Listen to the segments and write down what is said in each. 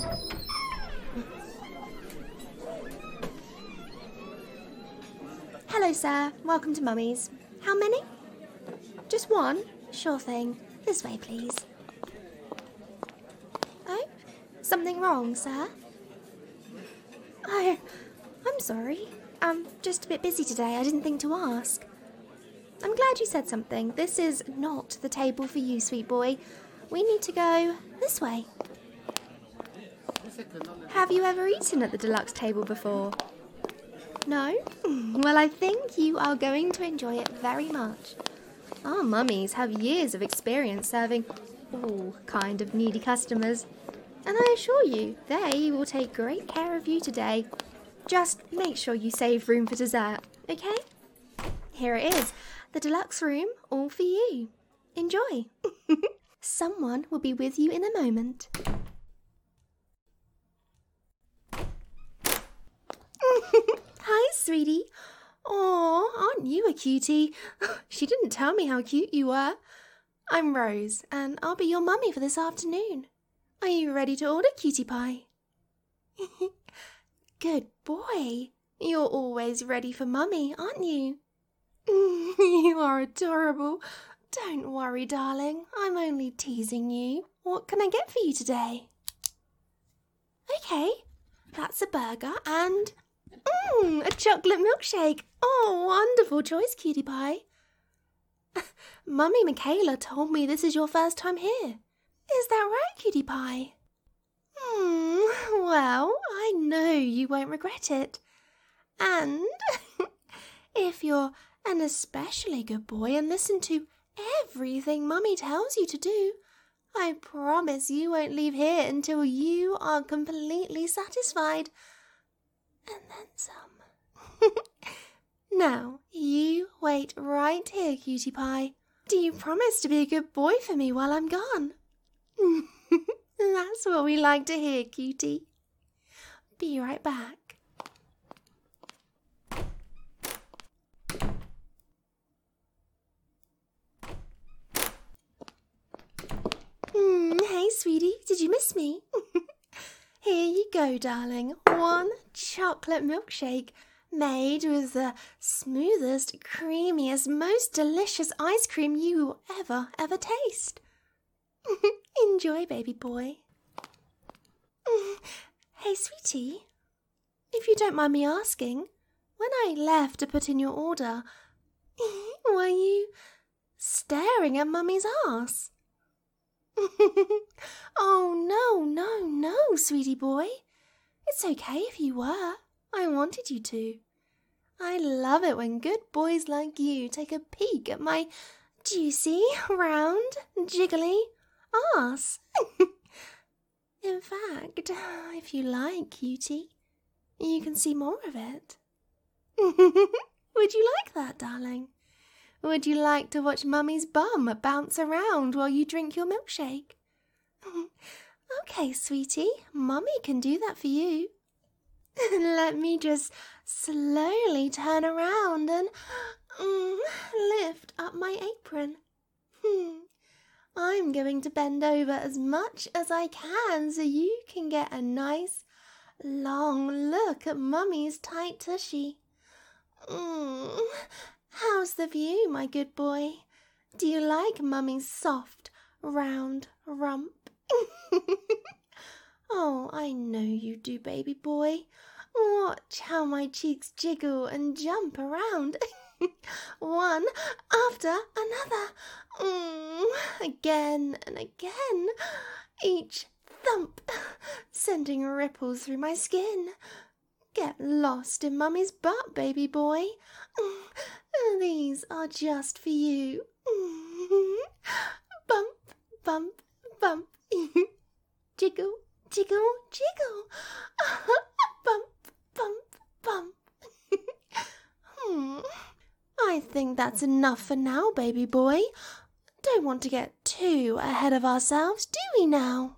Hello, sir. Welcome to Mummy's. How many? Just one? Sure thing. This way, please. Oh? Something wrong, sir? Oh, I'm sorry. I'm just a bit busy today. I didn't think to ask. I'm glad you said something. This is not the table for you, sweet boy. We need to go this way. Have you ever eaten at the deluxe table before? No? Well, I think you are going to enjoy it very much. Our mummies have years of experience serving all kind of needy customers. And I assure you, they will take great care of you today. Just make sure you save room for dessert, okay? Here it is, the deluxe room, all for you. Enjoy. Someone will be with you in a moment. Hi, sweetie. Aw, aren't you a cutie? She didn't tell me how cute you were. I'm Rose, and I'll be your mummy for this afternoon. Are you ready to order, cutie pie? Good boy. You're always ready for mummy, aren't you? You are adorable. Don't worry, darling. I'm only teasing you. What can I get for you today? Okay, that's a burger and... a chocolate milkshake. Oh, wonderful choice, cutie pie. Mummy Michaela told me this is your first time here. Is that right, cutie pie? Well, I know you won't regret it. And if you're an especially good boy and listen to everything Mummy tells you to do, I promise you won't leave here until you are completely satisfied. And then some. Now, you wait right here, cutie pie. Do you promise to be a good boy for me while I'm gone? That's what we like to hear, cutie. Be right back. Hey, sweetie, did you miss me? Here you go, darling. One chocolate milkshake made with the smoothest, creamiest, most delicious ice cream you will ever taste. Enjoy, baby boy. Hey, sweetie, if you don't mind me asking, when I left to put in your order, were you staring at Mummy's arse? Oh, no, sweetie boy. It's okay if you were. I wanted you to. I love it when good boys like you take a peek at my juicy, round, jiggly arse. In fact, if you like, cutie, you can see more of it. Would you like that, darling? Would you like to watch Mummy's bum bounce around while you drink your milkshake? Okay, sweetie, Mummy can do that for you. Let me just slowly turn around and lift up my apron. I'm going to bend over as much as I can so you can get a nice, long look at Mummy's tight tushy. How's the view, my good boy? Do you like Mummy's soft, round rump? Oh, I know you do, baby boy. Watch how my cheeks jiggle and jump around. One after another. Again and again. Each thump sending ripples through my skin. Get lost in Mummy's butt, baby boy. These are just for you. Bump, bump, bump. Jiggle, jiggle, jiggle. Bump, bump, bump. I think that's enough for now, baby boy. Don't want to get too ahead of ourselves, do we now?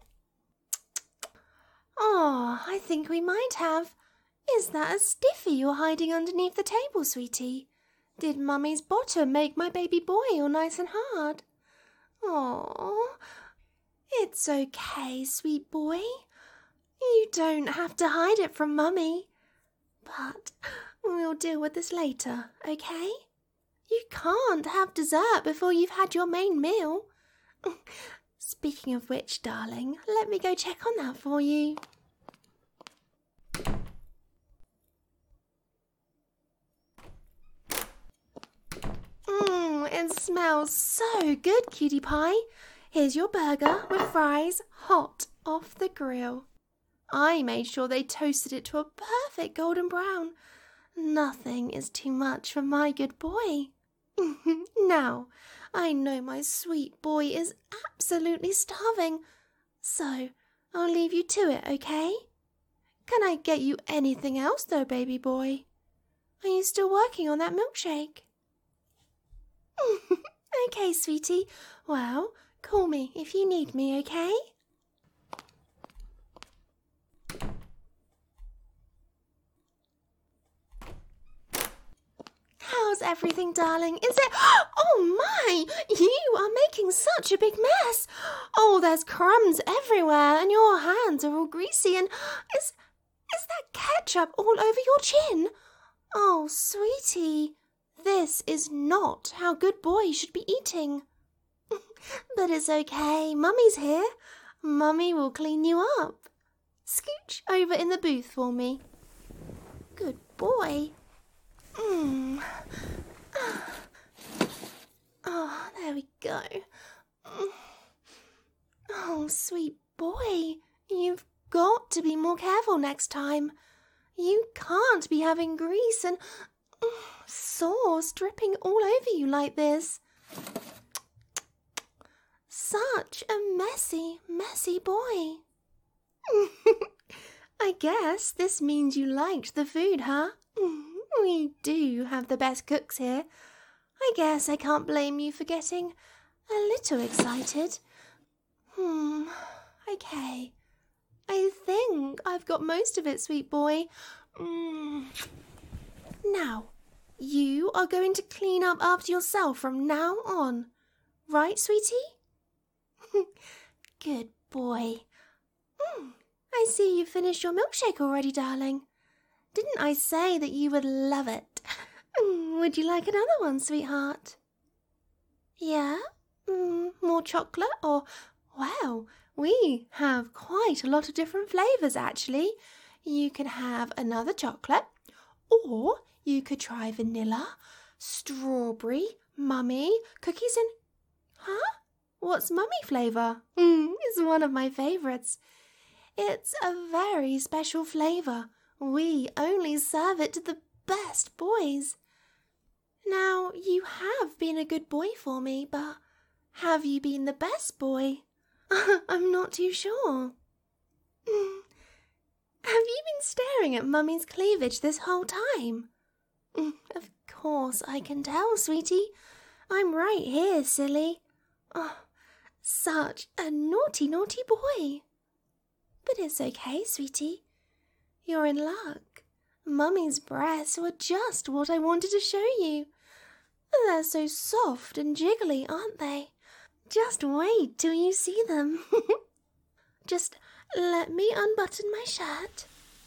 Oh, I think we might have. Is that a stiffy you're hiding underneath the table, sweetie? Did Mummy's bottom make my baby boy all nice and hard? Oh, it's okay, sweet boy. don't have to hide it from Mummy. But we'll deal with this later, okay? You can't have dessert before you've had your main meal. Speaking of which, darling, let me go check on that for you. It smells so good, Cutie Pie. Here's your burger with fries, hot off the grill. I made sure they toasted it to a perfect golden brown. Nothing is too much for my good boy. Now, I know my sweet boy is absolutely starving, so I'll leave you to it, okay? Can I get you anything else, though, baby boy? Are you still working on that milkshake? Okay, sweetie. Well, call me if you need me, okay? How's everything, darling? Is it... Oh, my! You are making such a big mess. Oh, there's crumbs everywhere, and your hands are all greasy, and... Is that ketchup all over your chin? Oh, sweetie, this is not how good boys should be eating. But it's okay. Mummy's here. Mummy will clean you up. Scooch over in the booth for me. Good boy. Oh, there we go. Oh, sweet boy, you've got to be more careful next time. You can't be having grease and sauce dripping all over you like this. Such a messy, messy boy. I guess this means you liked the food, huh? We do have the best cooks here. I guess I can't blame you for getting a little excited. Okay. I think I've got most of it, sweet boy. Now, you are going to clean up after yourself from now on. Right, sweetie? Good boy. I see you finished your milkshake already, darling. Didn't I say that you would love it? Would you like another one, sweetheart? Yeah? More chocolate or... Well, we have quite a lot of different flavours, actually. You can have another chocolate, or you could try vanilla, strawberry, mummy, cookies and... Huh? What's mummy flavour? It's one of my favourites. It's a very special flavour. We only serve it to the best boys. Now, you have been a good boy for me, but have you been the best boy? I'm not too sure. Have you been staring at Mummy's cleavage this whole time? Of course I can tell, sweetie. I'm right here, silly. Oh, such a naughty, naughty boy. But it's okay, sweetie. You're in luck. Mummy's breasts were just what I wanted to show you. They're so soft and jiggly, aren't they? Just wait till you see them. Just let me unbutton my shirt.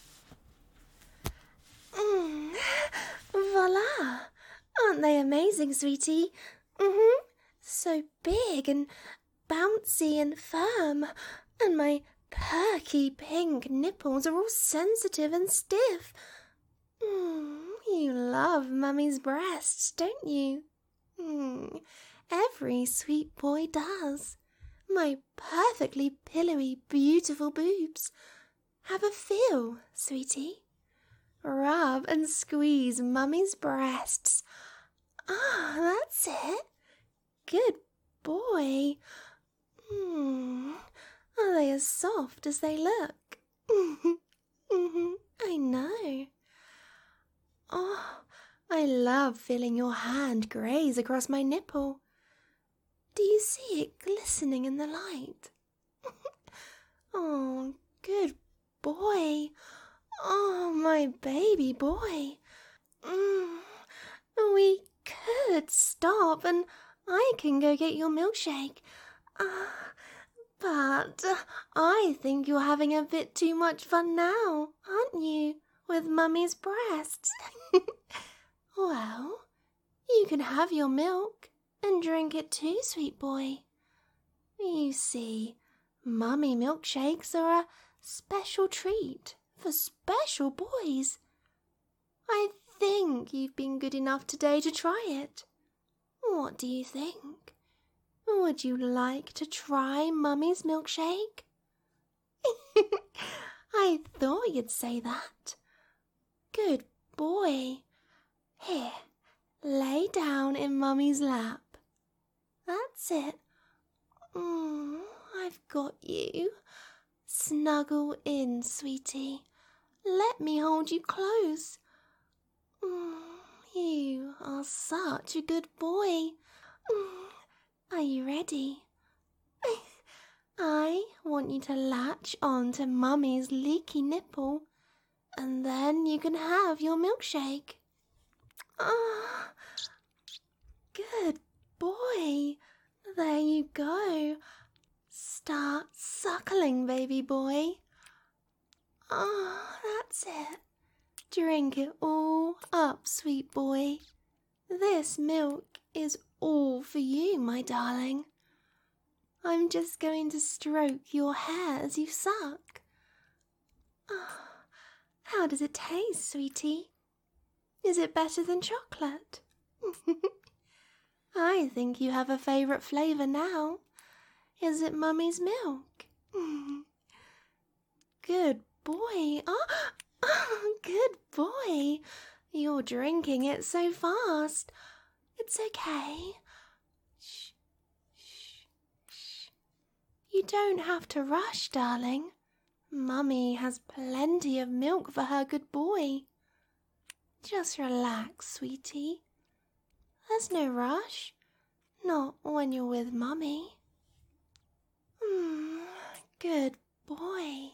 Voila! Aren't they amazing, sweetie? So big and bouncy and firm, and my perky pink nipples are all sensitive and stiff. You love Mummy's breasts, don't you? Every sweet boy does. My perfectly pillowy, beautiful boobs. Have a feel, sweetie. Rub and squeeze Mummy's breasts. That's it. Good boy. Are they as soft as they look? I know. Oh, I love feeling your hand graze across my nipple. Do you see it glistening in the light? Oh, good boy. Oh, my baby boy. We could stop and I can go get your milkshake. But I think you're having a bit too much fun now, aren't you, with Mummy's breasts? Well, you can have your milk and drink it too, sweet boy. You see, Mummy milkshakes are a special treat for special boys. I think you've been good enough today to try it. What do you think? Would you like to try Mummy's milkshake? I thought you'd say that. Good boy. Here, lay down in Mummy's lap. That's it. I've got you. Snuggle in, sweetie. Let me hold you close. You are such a good boy. Are you ready? I want you to latch on to Mummy's leaky nipple, and then you can have your milkshake. Good boy. There you go. Start suckling, baby boy. That's it. Drink it all up, sweet boy. This milk is all for you, my darling. I'm just going to stroke your hair as you suck. How does it taste, sweetie? Is it better than chocolate? I think you have a favourite flavour now. Is it Mummy's milk? Good boy. Good boy. You're drinking it so fast. It's okay. Shh, shh, shh. You don't have to rush, darling. Mummy has plenty of milk for her good boy. Just relax, sweetie. There's no rush. Not when you're with Mummy. Good boy.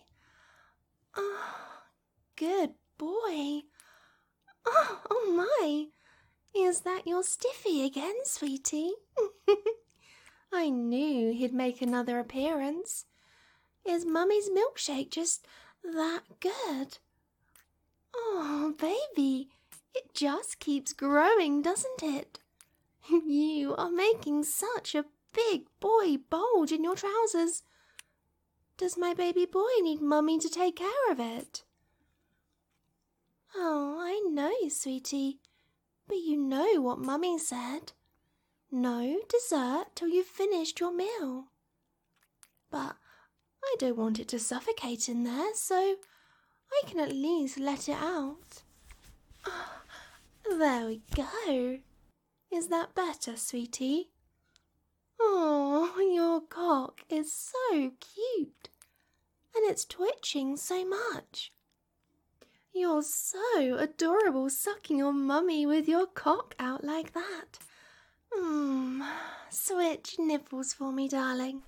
Good boy. Oh my. Is that your stiffy again, sweetie? I knew he'd make another appearance. Is Mummy's milkshake just that good? Oh, baby, it just keeps growing, doesn't it? You are making such a big boy bulge in your trousers. Does my baby boy need Mummy to take care of it? Oh, I know, sweetie, but you know what Mummy said. No dessert till you've finished your meal. But I don't want it to suffocate in there, so I can at least let it out. There we go. Is that better, sweetie? Oh, your cock is so cute, and it's twitching so much. You're so adorable sucking your Mummy with your cock out like that. Switch nipples for me, darling.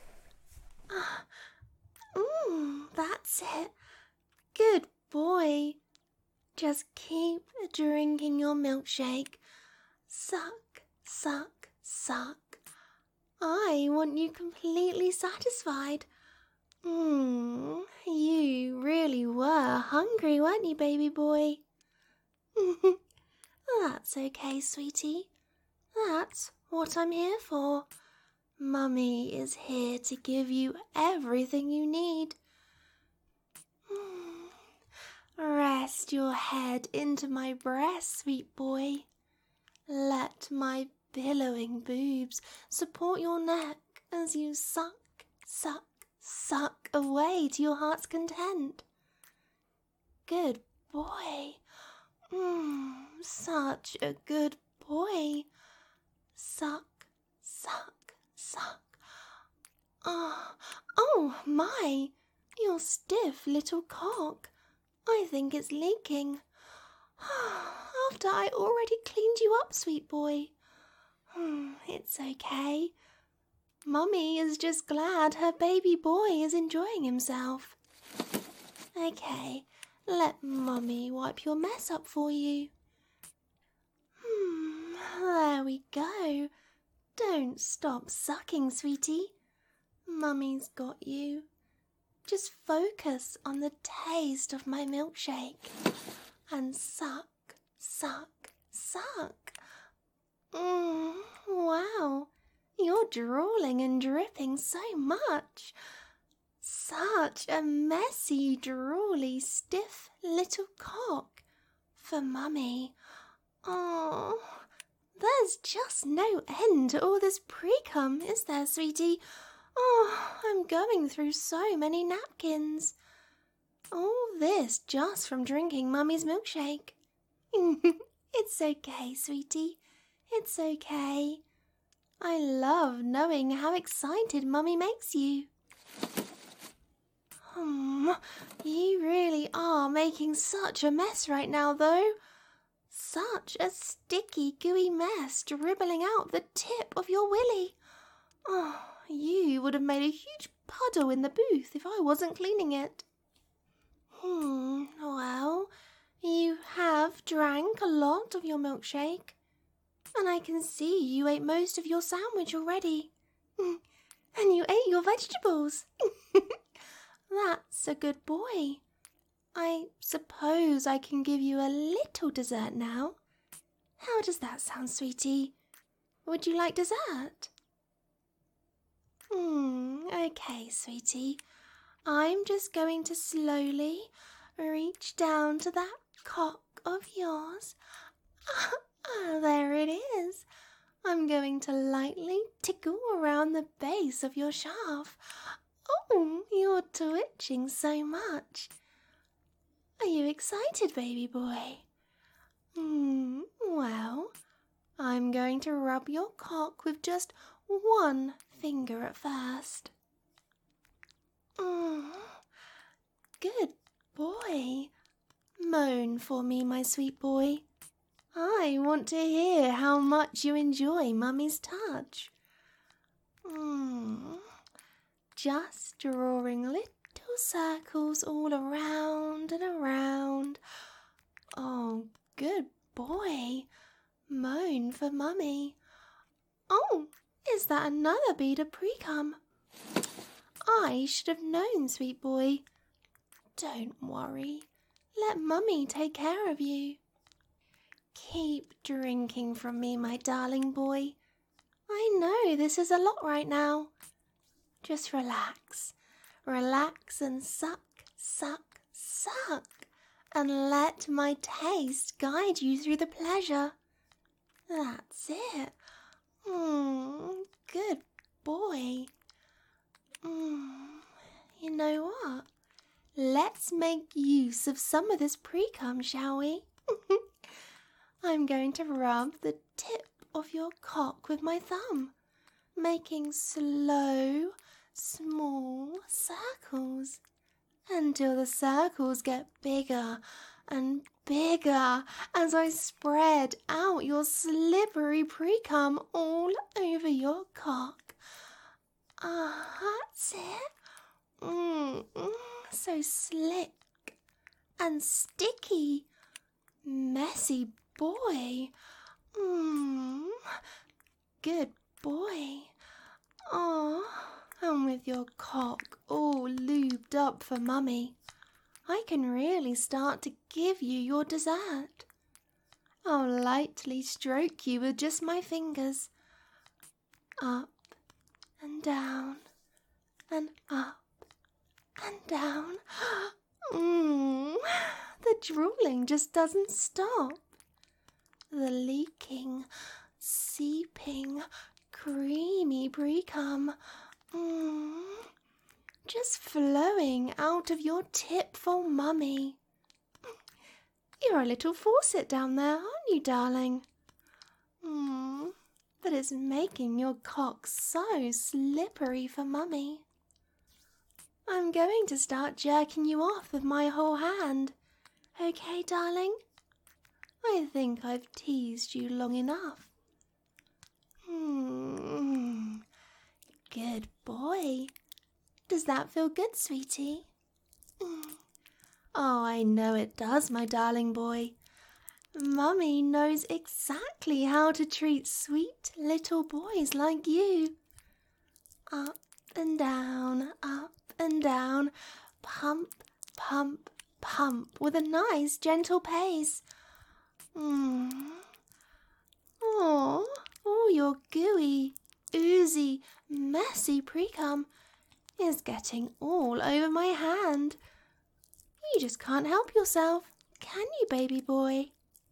That's it. Good boy. Just keep drinking your milkshake. Suck, suck, suck. I want you completely satisfied. You really were hungry, weren't you, baby boy? That's okay, sweetie. That's what I'm here for. Mummy is here to give you everything you need. Rest your head into my breast, sweet boy. Let my billowing boobs support your neck as you suck, suck, suck away to your heart's content. Good boy. Such a good boy. Suck, suck, suck. Oh my, your stiff little cock. I think it's leaking. After I already cleaned you up, sweet boy. It's okay. Mummy is just glad her baby boy is enjoying himself. Okay, let Mummy wipe your mess up for you. There we go. Don't stop sucking, sweetie. Mummy's got you. Just focus on the taste of my milkshake and suck, suck, suck. Wow, you're drooling and dripping so much. Such a messy, drooly, stiff little cock for Mummy. Oh, there's just no end to all this pre-cum, is there, sweetie? Oh, I'm going through so many napkins. All this just from drinking Mummy's milkshake. It's okay, sweetie. It's okay. I love knowing how excited Mummy makes you. You really are making such a mess right now, though. Such a sticky, gooey mess dribbling out the tip of your willy. Oh, you would have made a huge puddle in the booth if I wasn't cleaning it. Well, you have drank a lot of your milkshake, and I can see you ate most of your sandwich already. And you ate your vegetables. That's a good boy. I suppose I can give you a little dessert now. How does that sound, sweetie? Would you like dessert? Okay, sweetie. I'm just going to slowly reach down to that cock of yours. There it is. I'm going to lightly tickle around the base of your shaft. Oh, you're twitching so much. Are you excited, baby boy? Well, I'm going to rub your cock with just one finger at first. Good boy. Moan for me, my sweet boy. I want to hear how much you enjoy Mummy's touch. Just drawing little circles all around and around. Oh, good boy. Moan for Mummy. Oh, is that another bead of pre-cum? I should have known, sweet boy. Don't worry. Let Mummy take care of you. Keep drinking from me, my darling boy. I know this is a lot right now. Just relax. Relax and suck, suck, suck. And let my taste guide you through the pleasure. That's it. Good boy. You know what? Let's make use of some of this pre-cum, shall we? I'm going to rub the tip of your cock with my thumb, making slow, small circles until the circles get bigger and bigger as I spread out your slippery pre-cum all over your cock. That's it. So slick and sticky. Messy boy. Good boy. And with your cock all lubed up for Mummy, I can really start to give you your dessert. I'll lightly stroke you with just my fingers. Up and down and up and down. The drooling just doesn't stop. The leaking, seeping, creamy pre-cum, just flowing out of your tip for Mummy. You're a little faucet down there, aren't you, darling? That is making your cock so slippery for Mummy. I'm going to start jerking you off with my whole hand. Okay, darling? I think I've teased you long enough. Good boy. Does that feel good, sweetie? Oh, I know it does, my darling boy. Mummy knows exactly how to treat sweet little boys like you. Up and down, up and down, pump, pump, pump with a nice gentle pace. Oh, your gooey, oozy, messy pre-cum is getting all over my hand. You just can't help yourself, can you, baby boy?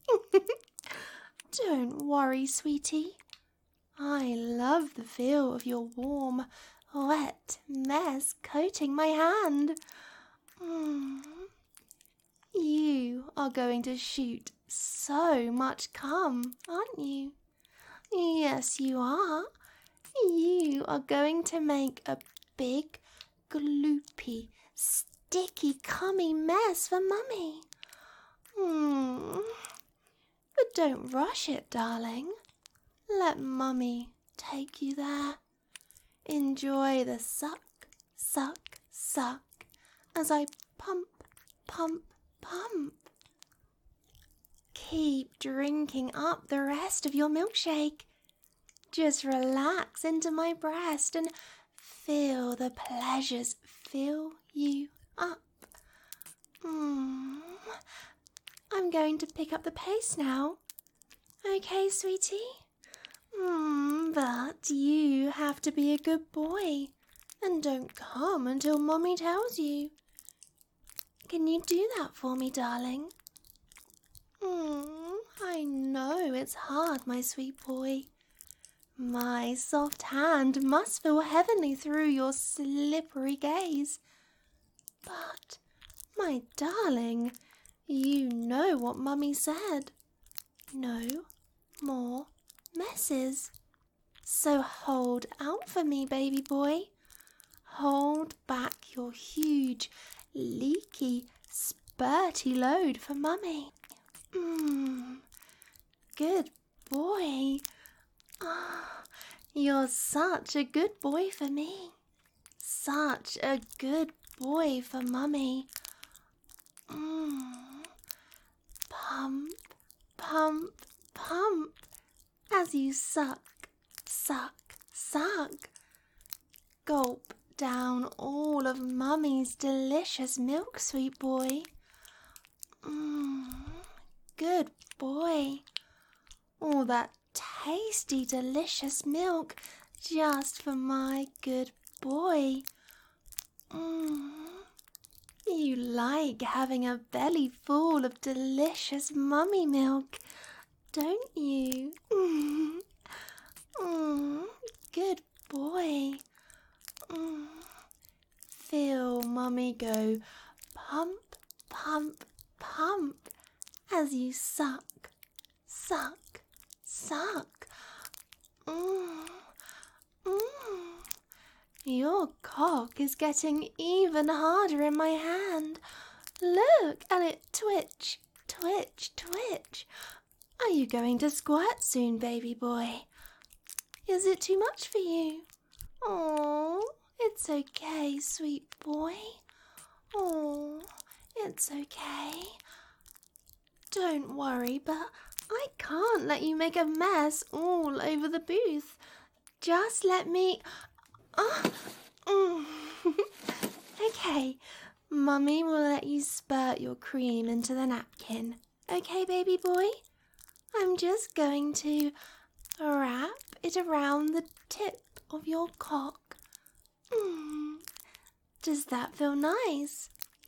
Don't worry, sweetie. I love the feel of your warm, wet mess coating my hand. You are going to shoot so much cum, aren't you? Yes, you are. You are going to make a big, gloopy, sticky, cummy mess for Mummy. But don't rush it, darling. Let Mummy take you there. Enjoy the suck, suck, suck as I pump, pump, pump. Keep drinking up the rest of your milkshake. Just relax into my breast and feel the pleasures fill you up. I'm going to pick up the pace now. Okay, sweetie? But you have to be a good boy and don't come until Mommy tells you. Can you do that for me, darling? I know it's hard, my sweet boy. My soft hand must feel heavenly through your slippery gaze. But, my darling, you know what Mummy said. No more messes. So hold out for me, baby boy. Hold back your huge, leaky, spurty load for Mummy. Good boy. You're such a good boy for me. Such a good boy for Mummy. Pump, pump, pump as you suck, suck, suck. Gulp down all of Mummy's delicious milk, sweet boy. Good boy. All that tasty, delicious milk just for my good boy. You like having a belly full of delicious Mummy milk, don't you? Good boy. Feel Mummy go pump, pump, pump as you suck, suck, suck. Your cock is getting even harder in my hand. Look at it twitch, twitch, twitch. Are you going to squirt soon, baby boy? Is it too much for you? Oh, it's okay, sweet boy. Oh, it's okay. Don't worry, but I can't let you make a mess all over the booth. Just let me... Okay, Mummy will let you spurt your cream into the napkin. Okay, baby boy? I'm just going to wrap it around the tip of your cock. Does that feel nice?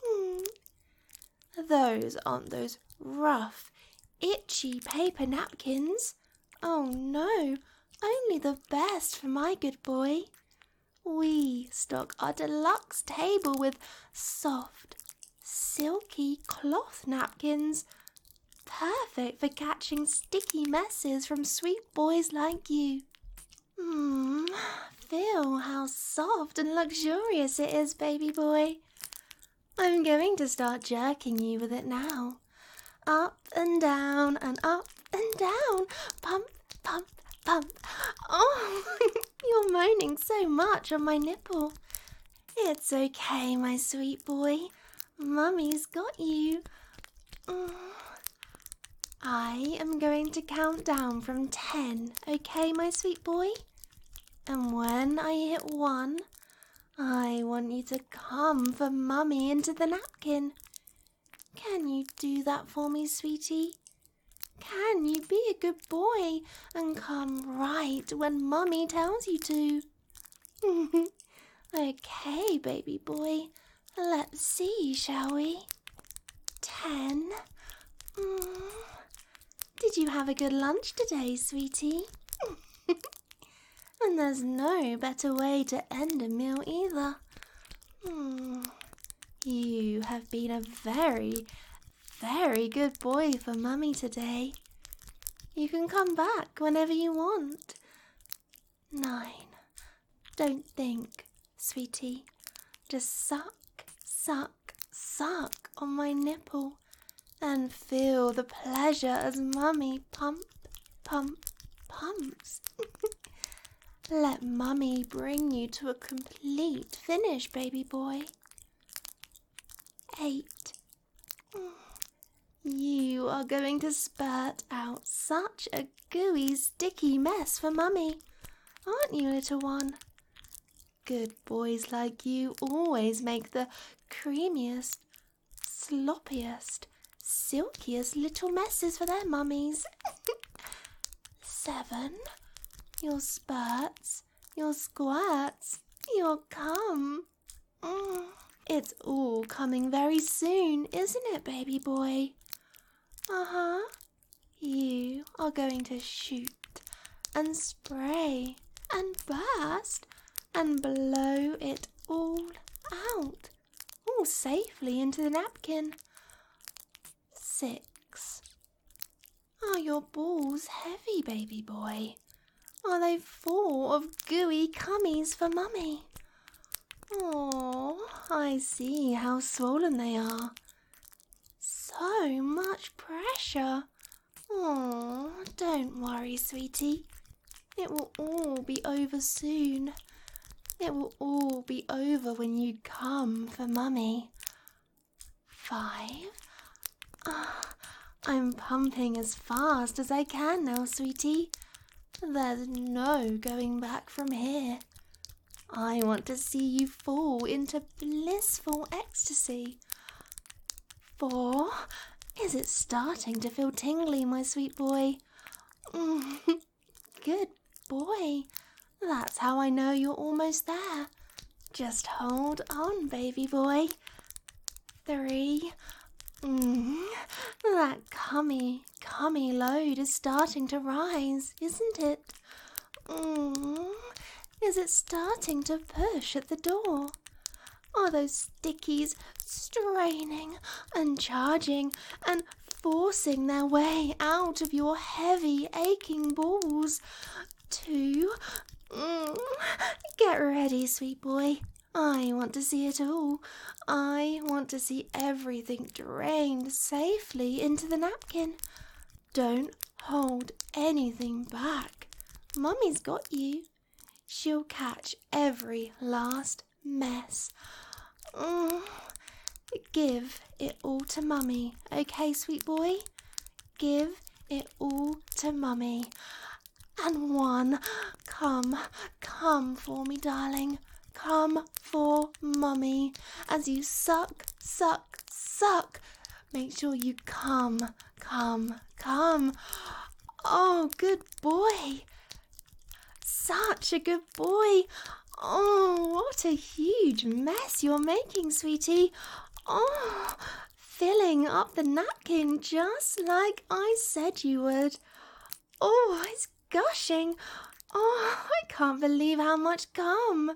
Those aren't those rough, itchy paper napkins. Oh no, only the best for my good boy. We stock our deluxe table with soft, silky cloth napkins, perfect for catching sticky messes from sweet boys like you. Feel how soft and luxurious it is, baby boy. I'm going to start jerking you with it now. Up and down and up and down. Pump, pump, pump. Oh, you're moaning so much on my nipple. It's okay, my sweet boy. Mummy's got you. I am going to count down from 10, okay, my sweet boy? And when I hit 1, I want you to come for Mummy into the napkin. Can you do that for me, sweetie? Can you be a good boy and come right when Mummy tells you to? Okay, baby boy. Let's see, shall we? 10. Did you have a good lunch today, sweetie? And there's no better way to end a meal either. You have been a very, very good boy for Mummy today. You can come back whenever you want. 9. Don't think, sweetie. Just suck, suck, suck on my nipple and feel the pleasure as Mummy pumps. Let Mummy bring you to a complete finish, baby boy. 8. You are going to spurt out such a gooey, sticky mess for Mummy, aren't you, little one? Good boys like you always make the creamiest, sloppiest, silkiest little messes for their mummies. 7. Your spurts, your squirts, your cum. It's all coming very soon, isn't it, baby boy? You are going to shoot and spray and burst and blow it all out, all safely into the napkin. 6. Are your balls heavy, baby boy? Are they full of gooey cummies for Mummy? Oh, I see how swollen they are. So much pressure. Oh, don't worry, sweetie. It will all be over soon. It will all be over when you come for Mummy. 5. I'm pumping as fast as I can now, sweetie. There's no going back from here. I want to see you fall into blissful ecstasy. 4. Is it starting to feel tingly, my sweet boy? Good boy. That's how I know you're almost there. Just hold on, baby boy. 3. That cummy load is starting to rise, isn't it? Is it starting to push at the door? Are those stickies straining and charging and forcing their way out of your heavy, aching balls? 2. Get ready, sweet boy. I want to see it all. I want to see everything drained safely into the napkin. Don't hold anything back. Mummy's got you. She'll catch every last mess. Give it all to Mummy, okay, sweet boy? Give it all to Mummy. And 1, come for me, darling. Come for Mummy. As you suck, suck, suck. Make sure you come. Oh, good boy. Such a good boy. Oh, what a huge mess you're making, sweetie. Oh, filling up the napkin just like I said you would. Oh, it's gushing. Oh, I can't believe how much cum.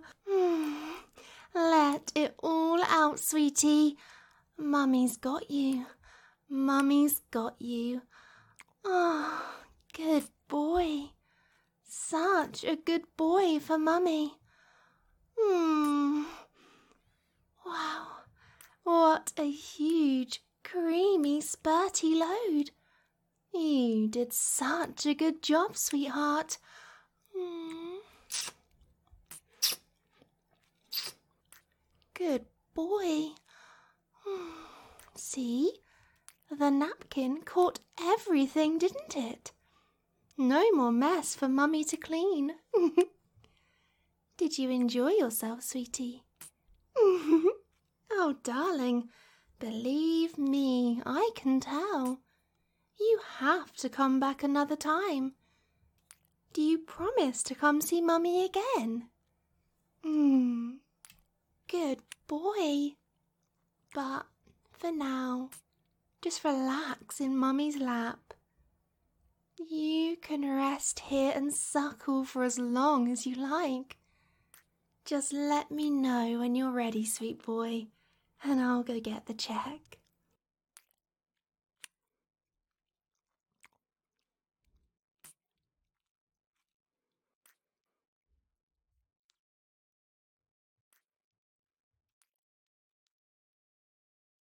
Let it all out, sweetie. Mummy's got you. Mummy's got you. Oh, good boy. Such a good boy for Mummy. Wow, what a huge, creamy, spurty load. You did such a good job, sweetheart. Good boy. See? The napkin caught everything, didn't it? No more mess for Mummy to clean. Did you enjoy yourself, sweetie? Oh, darling, believe me, I can tell. You have to come back another time. Do you promise to come see Mummy again? Good boy. But for now, just relax in Mummy's lap. You can rest here and suckle for as long as you like. Just let me know when you're ready, sweet boy, and I'll go get the check.